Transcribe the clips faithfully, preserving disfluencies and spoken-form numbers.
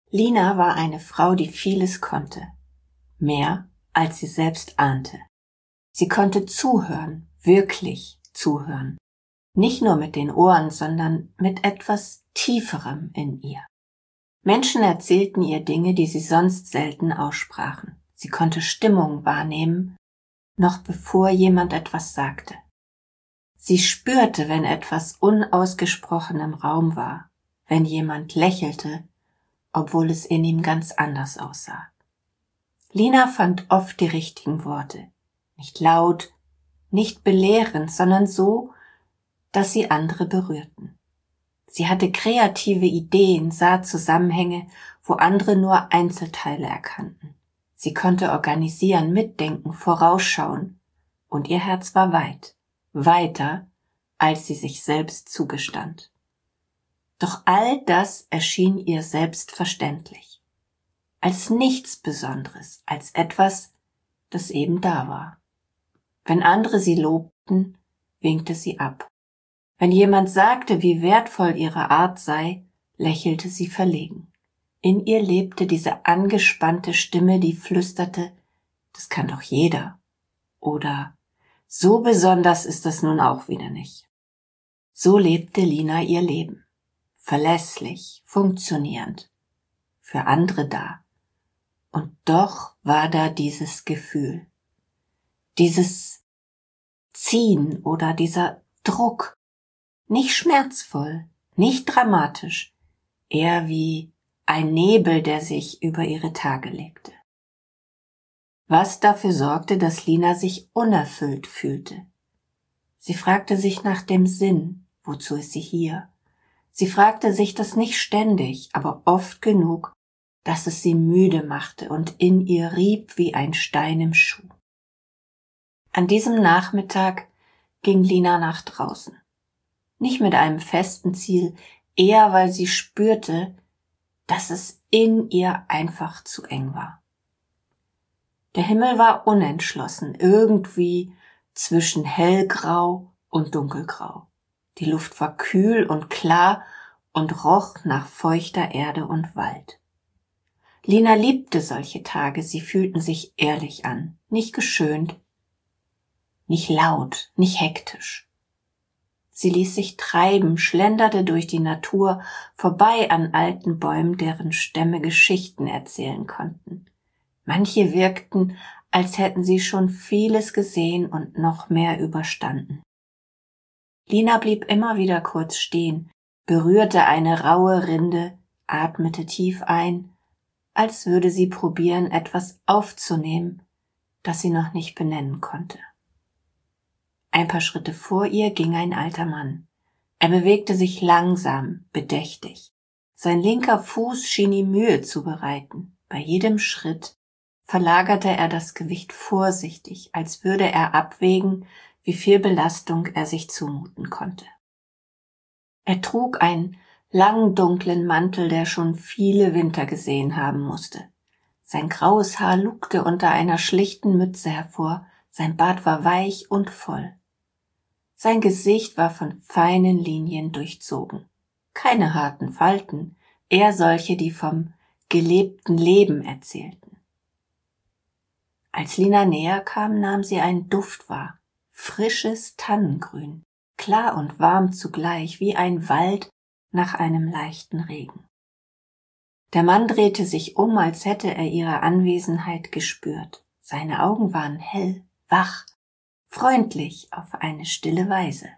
Lina war eine Frau, die vieles konnte, mehr als sie selbst ahnte. Sie konnte zuhören, wirklich zuhören, nicht nur mit den Ohren, sondern mit etwas Tieferem in ihr. Menschen erzählten ihr Dinge, die sie sonst selten aussprachen. Sie konnte Stimmung wahrnehmen, noch bevor jemand etwas sagte. Sie spürte, wenn etwas unausgesprochen im Raum war, wenn jemand lächelte, obwohl es in ihm ganz anders aussah. Lina fand oft die richtigen Worte, nicht laut, nicht belehrend, sondern so, dass sie andere berührten. Sie hatte kreative Ideen, sah Zusammenhänge, wo andere nur Einzelteile erkannten. Sie konnte organisieren, mitdenken, vorausschauen, und ihr Herz war weit, weiter, als sie sich selbst zugestand. Doch all das erschien ihr selbstverständlich, als nichts Besonderes, als etwas, das eben da war. Wenn andere sie lobten, winkte sie ab. Wenn jemand sagte, wie wertvoll ihre Art sei, lächelte sie verlegen. In ihr lebte diese angespannte Stimme, die flüsterte, das kann doch jeder. Oder, so besonders ist das nun auch wieder nicht. So lebte Lina ihr Leben. Verlässlich, funktionierend, für andere da. Und doch war da dieses Gefühl, dieses Ziehen oder dieser Druck, nicht schmerzvoll, nicht dramatisch, eher wie ein Nebel, der sich über ihre Tage legte. Was dafür sorgte, dass Lina sich unerfüllt fühlte. Sie fragte sich nach dem Sinn, wozu ist sie hier? Sie fragte sich das nicht ständig, aber oft genug, dass es sie müde machte und in ihr rieb wie ein Stein im Schuh. An diesem Nachmittag ging Lina nach draußen. Nicht mit einem festen Ziel, eher weil sie spürte, dass es in ihr einfach zu eng war. Der Himmel war unentschlossen, irgendwie zwischen hellgrau und dunkelgrau. Die Luft war kühl und klar und roch nach feuchter Erde und Wald. Lina liebte solche Tage, sie fühlten sich ehrlich an, nicht geschönt, nicht laut, nicht hektisch. Sie ließ sich treiben, schlenderte durch die Natur, vorbei an alten Bäumen, deren Stämme Geschichten erzählen konnten. Manche wirkten, als hätten sie schon vieles gesehen und noch mehr überstanden. Lina blieb immer wieder kurz stehen, berührte eine raue Rinde, atmete tief ein, als würde sie probieren, etwas aufzunehmen, das sie noch nicht benennen konnte. Ein paar Schritte vor ihr ging ein alter Mann. Er bewegte sich langsam, bedächtig. Sein linker Fuß schien ihm Mühe zu bereiten. Bei jedem Schritt verlagerte er das Gewicht vorsichtig, als würde er abwägen, wie viel Belastung er sich zumuten konnte. Er trug einen langen dunklen Mantel, der schon viele Winter gesehen haben musste. Sein graues Haar lugte unter einer schlichten Mütze hervor, sein Bart war weich und voll. Sein Gesicht war von feinen Linien durchzogen. Keine harten Falten, eher solche, die vom gelebten Leben erzählten. Als Lina näher kam, nahm sie einen Duft wahr. Frisches Tannengrün, klar und warm zugleich, wie ein Wald nach einem leichten Regen. Der Mann drehte sich um, als hätte er ihre Anwesenheit gespürt. Seine Augen waren hell, wach, freundlich auf eine stille Weise.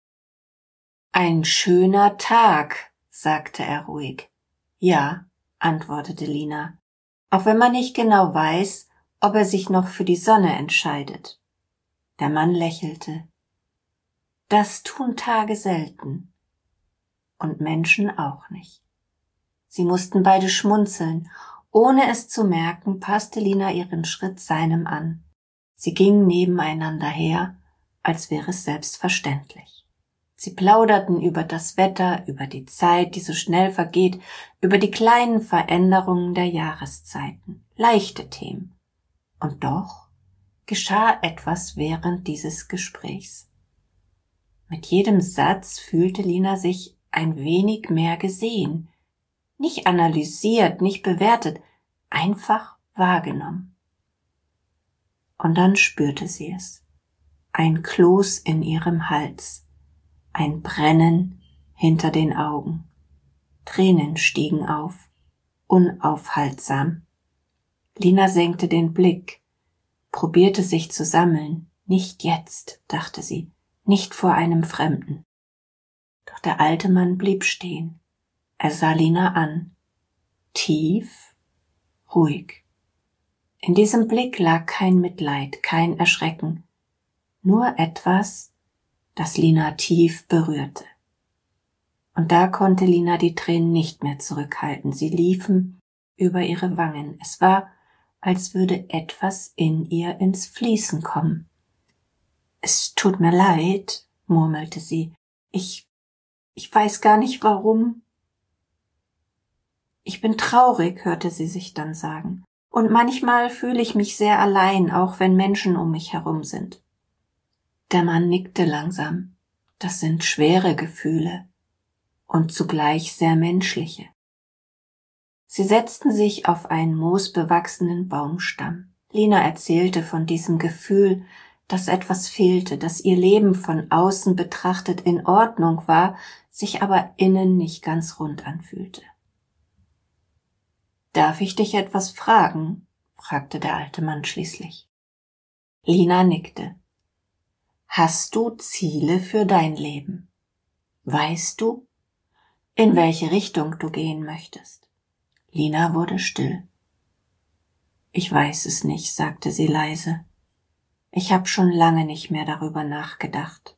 »Ein schöner Tag«, sagte er ruhig. »Ja«, antwortete Lina, auch wenn man nicht genau weiß, ob er sich noch für die Sonne entscheidet. Der Mann lächelte. »Das tun Tage selten. Und Menschen auch nicht.« Sie mussten beide schmunzeln. Ohne es zu merken, passte Lina ihren Schritt seinem an. Sie gingen nebeneinander her, als wäre es selbstverständlich. Sie plauderten über das Wetter, über die Zeit, die so schnell vergeht, über die kleinen Veränderungen der Jahreszeiten, leichte Themen. Und doch geschah etwas während dieses Gesprächs. Mit jedem Satz fühlte Lina sich ein wenig mehr gesehen, nicht analysiert, nicht bewertet, einfach wahrgenommen. Und dann spürte sie es. Ein Kloß in ihrem Hals, ein Brennen hinter den Augen. Tränen stiegen auf, unaufhaltsam. Lina senkte den Blick, probierte sich zu sammeln. Nicht jetzt, dachte sie, nicht vor einem Fremden. Doch der alte Mann blieb stehen. Er sah Lina an. Tief, ruhig. In diesem Blick lag kein Mitleid, kein Erschrecken, nur etwas, das Lina tief berührte. Und da konnte Lina die Tränen nicht mehr zurückhalten. Sie liefen über ihre Wangen. Es war, als würde etwas in ihr ins Fließen kommen. »Es tut mir leid«, murmelte sie. »Ich, ich weiß gar nicht warum.« »Ich bin traurig«, hörte sie sich dann sagen. »Und manchmal fühle ich mich sehr allein, auch wenn Menschen um mich herum sind.« Der Mann nickte langsam. »Das sind schwere Gefühle und zugleich sehr menschliche.« Sie setzten sich auf einen moosbewachsenen Baumstamm. Lina erzählte von diesem Gefühl, dass etwas fehlte, dass ihr Leben von außen betrachtet in Ordnung war, sich aber innen nicht ganz rund anfühlte. »Darf ich dich etwas fragen?« fragte der alte Mann schließlich. Lina nickte. »Hast du Ziele für dein Leben? Weißt du, in welche Richtung du gehen möchtest?« Lina wurde still. »Ich weiß es nicht«, sagte sie leise. »Ich habe schon lange nicht mehr darüber nachgedacht.«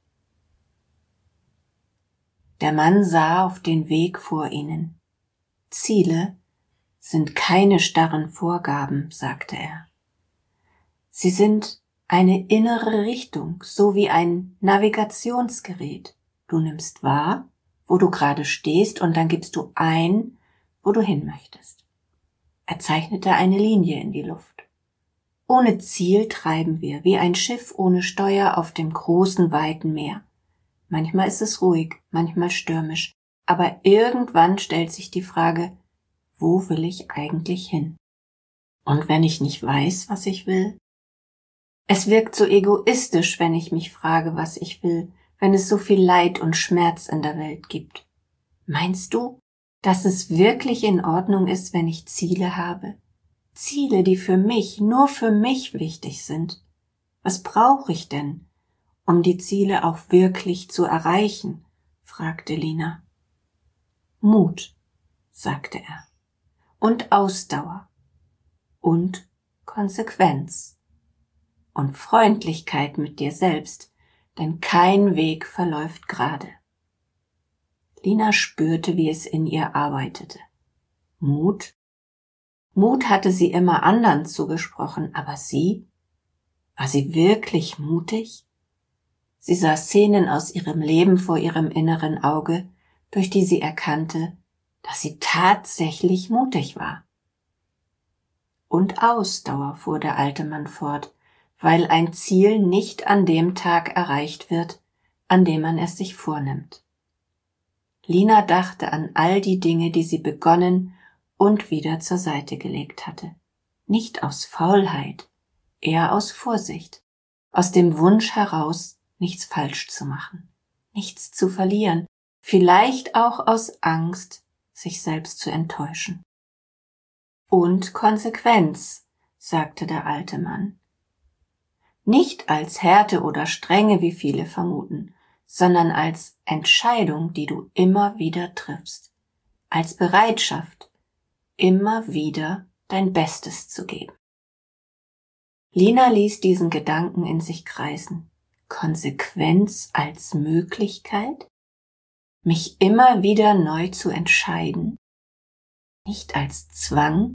Der Mann sah auf den Weg vor ihnen. »Ziele sind keine starren Vorgaben«, sagte er. »Sie sind eine innere Richtung, so wie ein Navigationsgerät. Du nimmst wahr, wo du gerade stehst, und dann gibst du ein, wo du hin möchtest.« Er zeichnete eine Linie in die Luft. »Ohne Ziel treiben wir, wie ein Schiff ohne Steuer auf dem großen, weiten Meer. Manchmal ist es ruhig, manchmal stürmisch, aber irgendwann stellt sich die Frage, wo will ich eigentlich hin? Und wenn ich nicht weiß, was ich will? Es wirkt so egoistisch, wenn ich mich frage, was ich will, wenn es so viel Leid und Schmerz in der Welt gibt. Meinst du, dass es wirklich in Ordnung ist, wenn ich Ziele habe? Ziele, die für mich, nur für mich wichtig sind. Was brauche ich denn, um die Ziele auch wirklich zu erreichen?« fragte Lina. »Mut«, sagte er, »und Ausdauer und Konsequenz und Freundlichkeit mit dir selbst, denn kein Weg verläuft gerade.« Lina spürte, wie es in ihr arbeitete. Mut? Mut hatte sie immer anderen zugesprochen, aber sie? War sie wirklich mutig? Sie sah Szenen aus ihrem Leben vor ihrem inneren Auge, durch die sie erkannte, dass sie tatsächlich mutig war. Und Ausdauer, fuhr der alte Mann fort, weil ein Ziel nicht an dem Tag erreicht wird, an dem man es sich vornimmt. Lina dachte an all die Dinge, die sie begonnen und wieder zur Seite gelegt hatte. Nicht aus Faulheit, eher aus Vorsicht, aus dem Wunsch heraus, nichts falsch zu machen, nichts zu verlieren, vielleicht auch aus Angst, sich selbst zu enttäuschen. Und Konsequenz, sagte der alte Mann. Nicht als Härte oder Strenge, wie viele vermuten, sondern als Entscheidung, die du immer wieder triffst, als Bereitschaft, immer wieder dein Bestes zu geben. Lina ließ diesen Gedanken in sich kreisen. Konsequenz als Möglichkeit, mich immer wieder neu zu entscheiden, nicht als Zwang.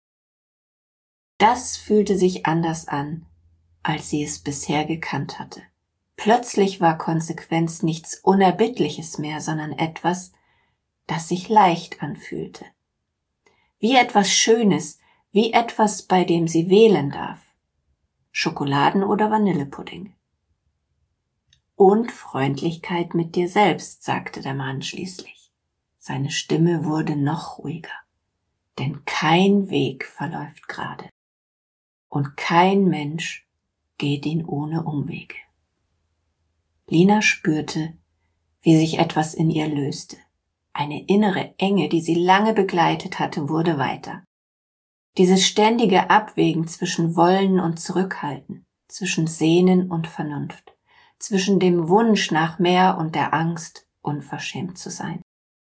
Das fühlte sich anders an, als sie es bisher gekannt hatte. Plötzlich war Konsequenz nichts Unerbittliches mehr, sondern etwas, das sich leicht anfühlte. Wie etwas Schönes, wie etwas, bei dem sie wählen darf. Schokoladen- oder Vanillepudding. Und Freundlichkeit mit dir selbst, sagte der Mann schließlich. Seine Stimme wurde noch ruhiger, denn kein Weg verläuft gerade und kein Mensch geht ihn ohne Umwege. Lina spürte, wie sich etwas in ihr löste. Eine innere Enge, die sie lange begleitet hatte, wurde weiter. Dieses ständige Abwägen zwischen Wollen und Zurückhalten, zwischen Sehnen und Vernunft, zwischen dem Wunsch nach mehr und der Angst, unverschämt zu sein.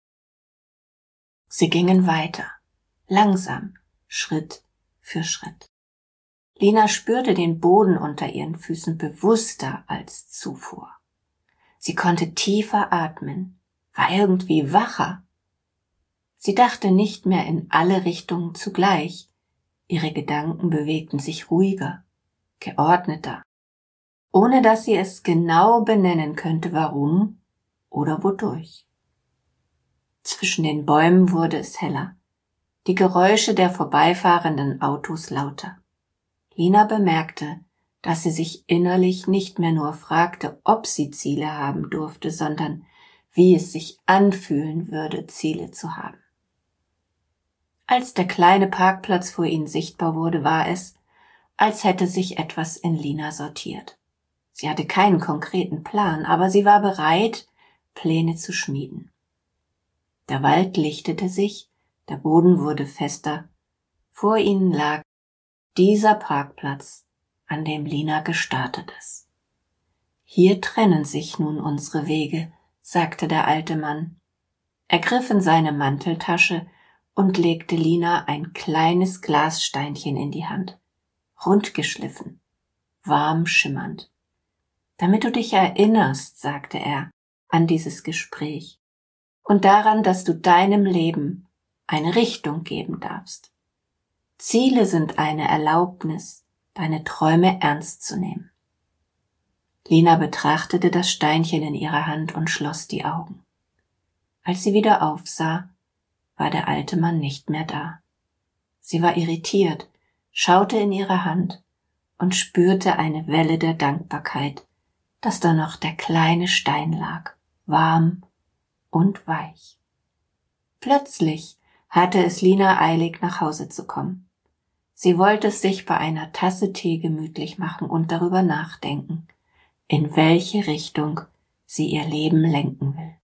Sie gingen weiter, langsam, Schritt für Schritt. Lina spürte den Boden unter ihren Füßen bewusster als zuvor. Sie konnte tiefer atmen, war irgendwie wacher. Sie dachte nicht mehr in alle Richtungen zugleich. Ihre Gedanken bewegten sich ruhiger, geordneter, ohne dass sie es genau benennen könnte, warum oder wodurch. Zwischen den Bäumen wurde es heller, die Geräusche der vorbeifahrenden Autos lauter. Lina bemerkte, dass sie sich innerlich nicht mehr nur fragte, ob sie Ziele haben durfte, sondern wie es sich anfühlen würde, Ziele zu haben. Als der kleine Parkplatz vor ihnen sichtbar wurde, war es, als hätte sich etwas in Lina sortiert. Sie hatte keinen konkreten Plan, aber sie war bereit, Pläne zu schmieden. Der Wald lichtete sich, der Boden wurde fester. Vor ihnen lag dieser Parkplatz, an dem Lina gestartet ist. Hier trennen sich nun unsere Wege, sagte der alte Mann. Er griff in seine Manteltasche und legte Lina ein kleines Glassteinchen in die Hand, rund geschliffen, warm schimmernd. Damit du dich erinnerst, sagte er, an dieses Gespräch und daran, dass du deinem Leben eine Richtung geben darfst. Ziele sind eine Erlaubnis, deine Träume ernst zu nehmen. Lina betrachtete das Steinchen in ihrer Hand und schloss die Augen. Als sie wieder aufsah, war der alte Mann nicht mehr da. Sie war irritiert, schaute in ihre Hand und spürte eine Welle der Dankbarkeit, dass da noch der kleine Stein lag, warm und weich. Plötzlich hatte es Lina eilig, nach Hause zu kommen. Sie wollte es sich bei einer Tasse Tee gemütlich machen und darüber nachdenken, in welche Richtung sie ihr Leben lenken will.